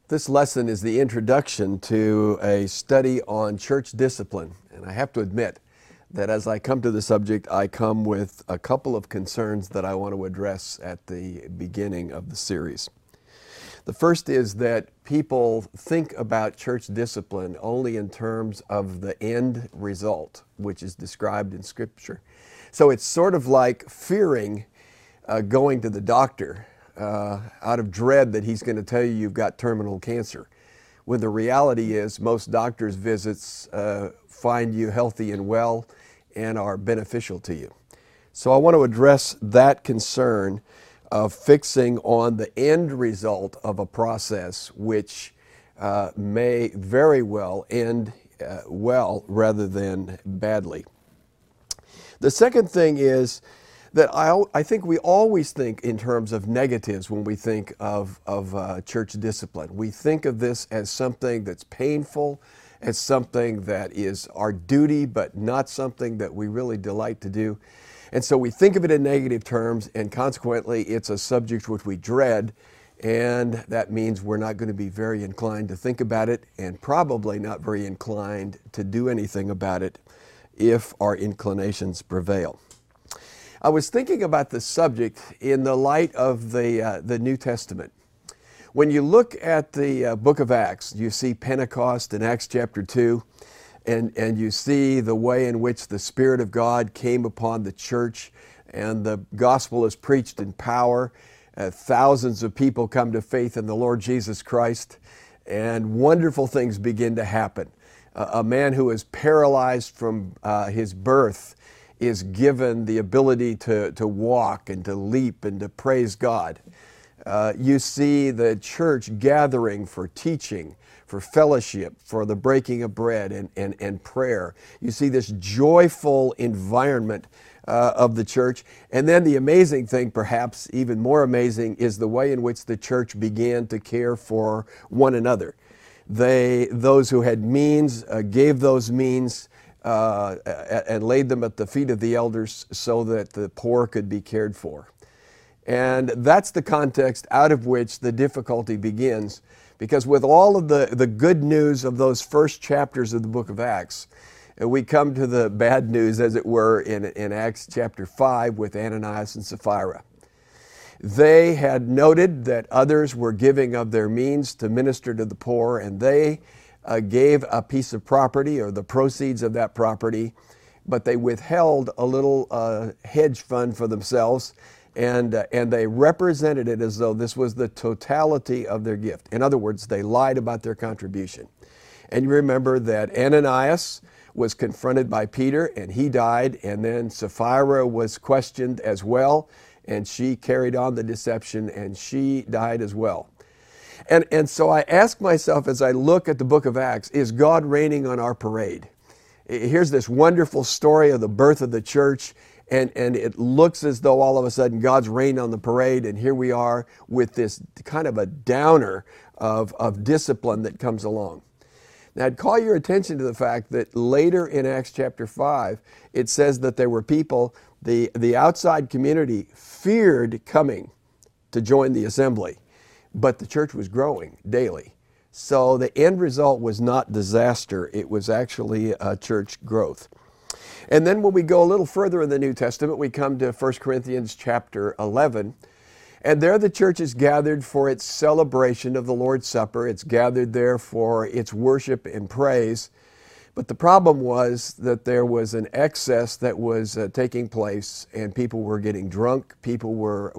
This lesson is the introduction to a study on church discipline. And I have to admit that as I come to the subject, I come with a couple of concerns that I want to address at the beginning of the series. The first is that people think about church discipline only in terms of the end result, which is described in Scripture. So it's sort of like fearing going to the doctor out of dread that he's going to tell you you've got terminal cancer, when the reality is most doctors' visits find you healthy and well and are beneficial to you. So I want to address that concern of fixing on the end result of a process which may very well end well rather than badly. The second thing is that I think we always think in terms of negatives when we think of church discipline. We think of this as something that's painful, as something that is our duty, but not something that we really delight to do. And so we think of it in negative terms, and consequently it's a subject which we dread, and that means we're not going to be very inclined to think about it, and probably not very inclined to do anything about it if our inclinations prevail. I was thinking about this subject in the light of the New Testament. When you look at the book of Acts, you see Pentecost in Acts chapter 2, and you see the way in which the Spirit of God came upon the church, and the gospel is preached in power. Thousands of people come to faith in the Lord Jesus Christ, and wonderful things begin to happen. A man who is paralyzed from his birth is given the ability to walk and to leap and to praise God. You see the church gathering for teaching, for fellowship, for the breaking of bread and prayer. You see this joyful environment of the church. And then the amazing thing, perhaps even more amazing, is the way in which the church began to care for one another. Those who had means gave those means and laid them at the feet of the elders so that the poor could be cared for. And that's the context out of which the difficulty begins, because with all of the good news of those first chapters of the book of Acts, we come to the bad news, as it were, in Acts chapter 5 with Ananias and Sapphira. They had noted that others were giving of their means to minister to the poor, and they gave a piece of property or the proceeds of that property, but they withheld a little hedge fund for themselves, and they represented it as though this was the totality of their gift. In other words, they lied about their contribution. And you remember that Ananias was confronted by Peter, and he died, and then Sapphira was questioned as well, and she carried on the deception, and she died as well. And so I ask myself as I look at the book of Acts, is God raining on our parade? Here's this wonderful story of the birth of the church, and it looks as though all of a sudden God's rained on the parade, and here we are with this kind of a downer of discipline that comes along. Now I'd call your attention to the fact that later in Acts chapter 5, it says that there were people, the outside community feared coming to join the assembly. But the church was growing daily. So the end result was not disaster. It was actually church growth. And then when we go a little further in the New Testament, we come to 1 Corinthians chapter 11. And there the church is gathered for its celebration of the Lord's Supper. It's gathered there for its worship and praise. But the problem was that there was an excess that was taking place, and people were getting drunk. People were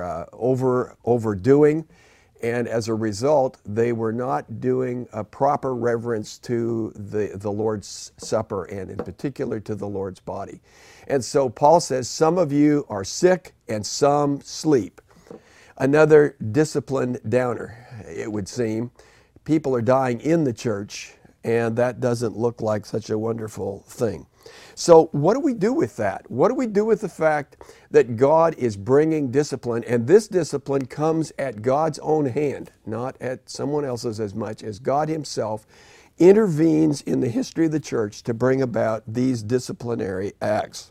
overdoing. And as a result, they were not doing a proper reverence to the Lord's Supper, and in particular to the Lord's body. And so Paul says, some of you are sick and some sleep. Another discipline downer, it would seem. People are dying in the church, and that doesn't look like such a wonderful thing. So what do we do with that? What do we do with the fact that God is bringing discipline, and this discipline comes at God's own hand, not at someone else's as much as God himself intervenes in the history of the church to bring about these disciplinary acts?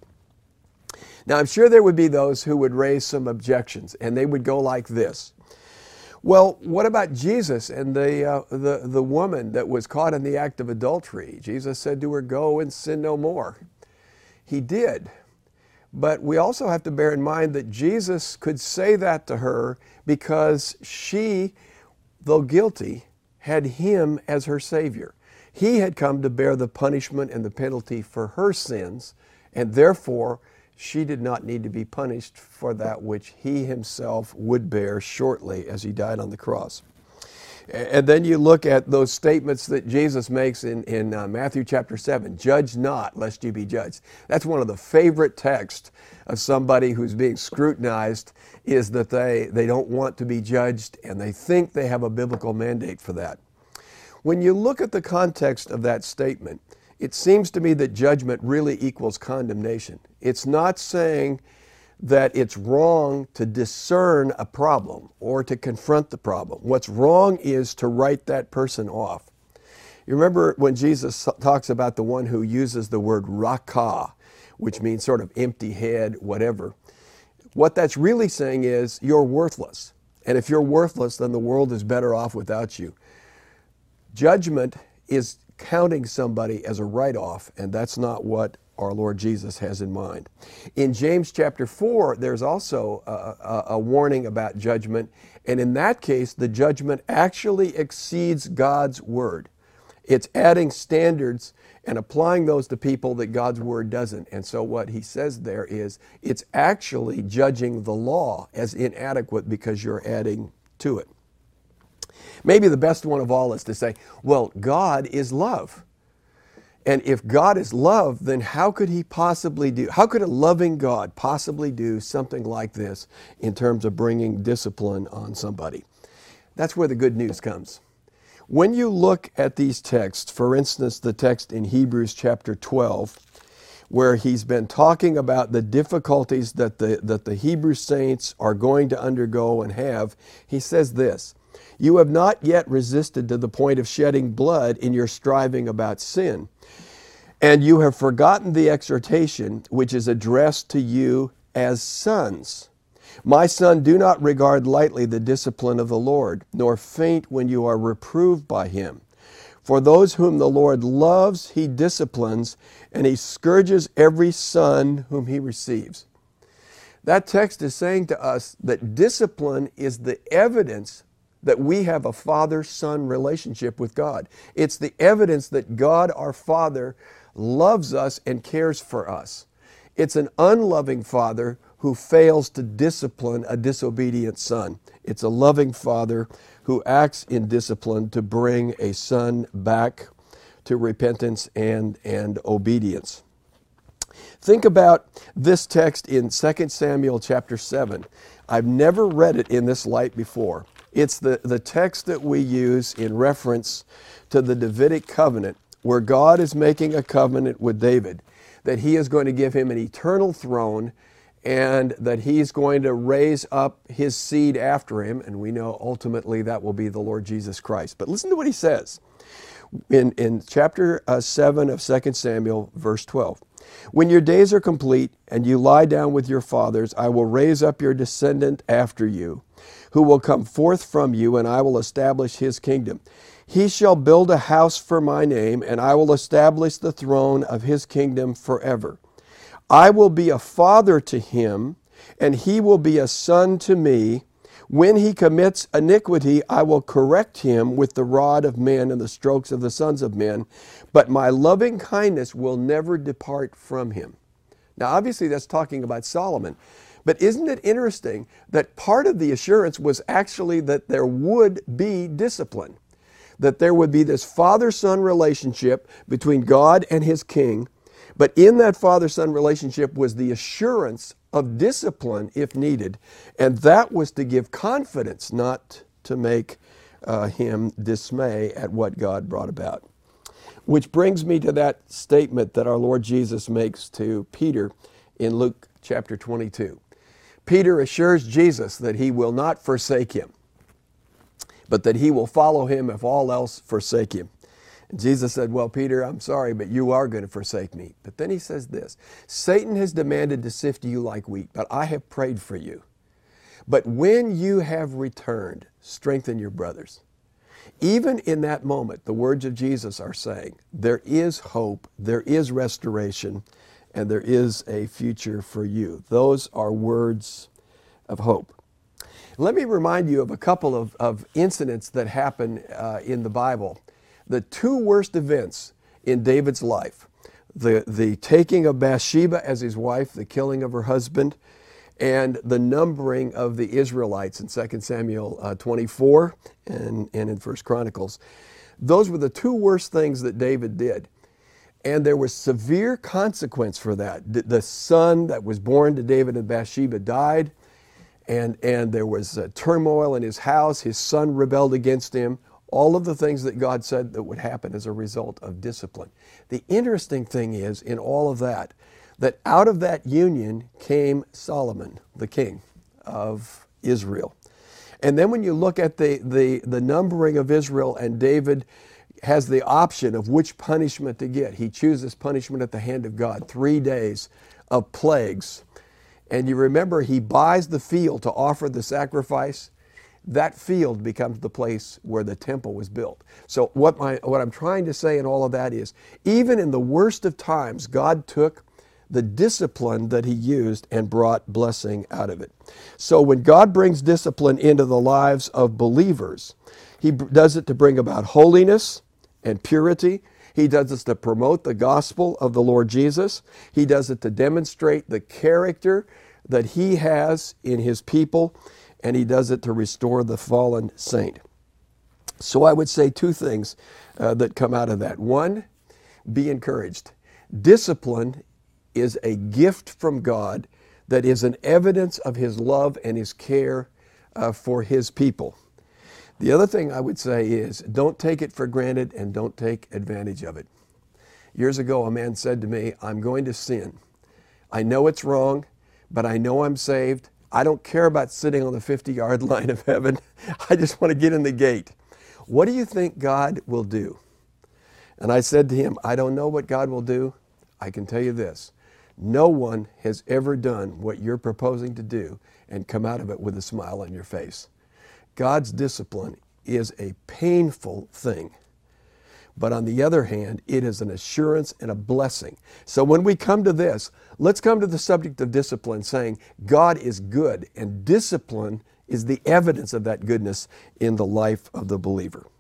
Now, I'm sure there would be those who would raise some objections, and they would go like this. Well, what about Jesus and the woman that was caught in the act of adultery? Jesus said to her, "Go and sin no more." He did. But we also have to bear in mind that Jesus could say that to her because she, though guilty, had him as her Savior. He had come to bear the punishment and the penalty for her sins, and therefore she did not need to be punished for that which he himself would bear shortly as he died on the cross. And then you look at those statements that Jesus makes in Matthew chapter 7, "Judge not, lest you be judged." That's one of the favorite texts of somebody who's being scrutinized, is that they don't want to be judged and they think they have a biblical mandate for that. When you look at the context of that statement, it seems to me that judgment really equals condemnation. It's not saying that it's wrong to discern a problem or to confront the problem. What's wrong is to write that person off. You remember when Jesus talks about the one who uses the word rakah, which means sort of empty head, whatever. What that's really saying is you're worthless. And if you're worthless, then the world is better off without you. Judgment is counting somebody as a write-off, and that's not what our Lord Jesus has in mind. In James chapter 4, there's also a warning about judgment, and in that case, the judgment actually exceeds God's word. It's adding standards and applying those to people that God's word doesn't. And so what he says there is, it's actually judging the law as inadequate because you're adding to it. Maybe the best one of all is to say, well, God is love. And if God is love, then how could a loving God possibly do something like this in terms of bringing discipline on somebody? That's where the good news comes. When you look at these texts, for instance, the text in Hebrews chapter 12, where he's been talking about the difficulties that the Hebrew saints are going to undergo and have, he says this, "You have not yet resisted to the point of shedding blood in your striving about sin. And you have forgotten the exhortation which is addressed to you as sons. My son, do not regard lightly the discipline of the Lord, nor faint when you are reproved by him. For those whom the Lord loves, he disciplines, and he scourges every son whom he receives." That text is saying to us that discipline is the evidence that we have a father-son relationship with God. It's the evidence that God, our Father, loves us and cares for us. It's an unloving father who fails to discipline a disobedient son. It's a loving father who acts in discipline to bring a son back to repentance and obedience. Think about this text in 2 Samuel chapter 7. I've never read it in this light before. It's the text that we use in reference to the Davidic covenant, where God is making a covenant with David, that he is going to give him an eternal throne and that he's going to raise up his seed after him, and we know ultimately that will be the Lord Jesus Christ. But listen to what he says in chapter 7 of 2 Samuel, verse 12. "When your days are complete and you lie down with your fathers, I will raise up your descendant after you, who will come forth from you, and I will establish his kingdom. He shall build a house for my name, and I will establish the throne of his kingdom forever. I will be a father to him, and he will be a son to me. When he commits iniquity, I will correct him with the rod of men and the strokes of the sons of men, but my loving kindness will never depart from him." Now, obviously, that's talking about Solomon. But isn't it interesting that part of the assurance was actually that there would be discipline, that there would be this father-son relationship between God and his king, but in that father-son relationship was the assurance of discipline if needed, and that was to give confidence, not to make him dismay at what God brought about. Which brings me to that statement that our Lord Jesus makes to Peter in Luke chapter 22. Peter assures Jesus that he will not forsake him, but that he will follow him if all else forsake him. And Jesus said, "Well, Peter, I'm sorry, but you are going to forsake me." But then he says this, "Satan has demanded to sift you like wheat, but I have prayed for you. But when you have returned, strengthen your brothers. Even in that moment, the words of Jesus are saying, there is hope, there is restoration, and there is a future for you. Those are words of hope. Let me remind you of a couple of incidents that happen in the Bible. The two worst events in David's life, the taking of Bathsheba as his wife, the killing of her husband, and the numbering of the Israelites in 2 Samuel 24 and in 1 Chronicles. Those were the two worst things that David did. And there was severe consequence for that. The son that was born to David and Bathsheba died, and there was turmoil in his house. His son rebelled against him. All of the things that God said that would happen as a result of discipline. The interesting thing is, in all of that out of that union came Solomon, the king of Israel. And then when you look at the numbering of Israel, and David has the option of which punishment to get. He chooses punishment at the hand of God, 3 days of plagues. And you remember, he buys the field to offer the sacrifice. That field becomes the place where the temple was built. So what I'm trying to say in all of that is, even in the worst of times, God took the discipline that he used and brought blessing out of it. So when God brings discipline into the lives of believers, he does it to bring about holiness and purity. He does it to promote the gospel of the Lord Jesus. He does it to demonstrate the character that he has in his people, and he does it to restore the fallen saint. So I would say two things that come out of that. One, be encouraged. Discipline is a gift from God that is an evidence of his love and his care for his people. The other thing I would say is, don't take it for granted and don't take advantage of it. Years ago, a man said to me, I'm going to sin. I know it's wrong, but I know I'm saved. I don't care about sitting on the 50-yard line of heaven. I just want to get in the gate. What do you think God will do? And I said to him, I don't know what God will do. I can tell you this. No one has ever done what you're proposing to do and come out of it with a smile on your face. God's discipline is a painful thing. But on the other hand, it is an assurance and a blessing. So when we come to this, let's come to the subject of discipline, saying God is good, and discipline is the evidence of that goodness in the life of the believer.